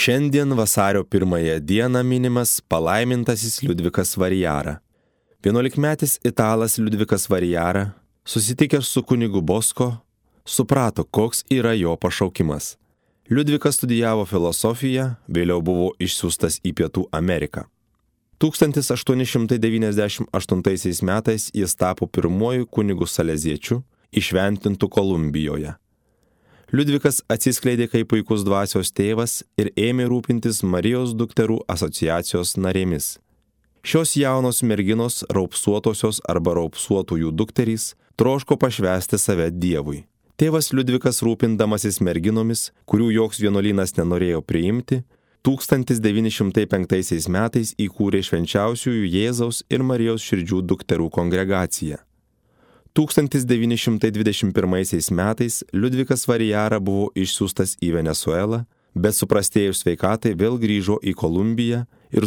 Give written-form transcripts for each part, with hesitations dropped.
Šiandien vasario 1 dieną minimas palaimintasis Liudvikas Variara. 11-metis italas Liudvikas Variara, susitikęs su kunigu Bosko, suprato, koks yra jo pašaukimas. Liudvikas studijavo filosofiją, vėliau buvo išsiųstas į Pietų Ameriką. 1898 metais jis tapo pirmuoju kunigu saleziečiu, įšventintu Kolumbijoje. Liudvikas atsiskleidė kaip puikus dvasios tėvas ir ėmė rūpintis Marijos dukterų asociacijos narėmis. Šios jaunos merginos, raupsuotosios arba raupsuotųjų dukterys, troško pašvęsti save Dievui. Tėvas Liudvikas, rūpindamasis merginomis, kurių joks vienuolynas nenorėjo priimti, 1905 metais įkūrė švenčiausiųjų Jėzaus ir Marijos širdžių dukterų kongregaciją. 1921 metais Liudvikas Variara buvo išsiųstas į Venesuelą, bet suprastėjus sveikatai vėl grįžo į Kolumbiją ir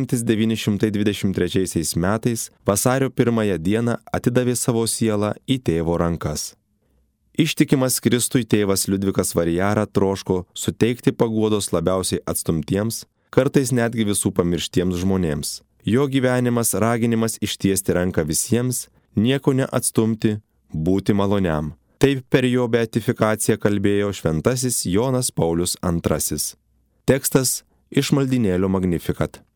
1923 metais vasario 1 dieną atidavė savo sielą į tėvo rankas. Ištikimas Kristui tėvas Liudvikas Variara troško suteikti paguodos labiausiai atstumtiems, kartais netgi visų pamirštiems žmonėms. Jo gyvenimas raginimas ištiesti ranką visiems, nieko neatstumti, būti maloniam. Taip per jo beatifikaciją kalbėjo šventasis Jonas Paulius II. Tekstas iš maldynėlio Magnificat.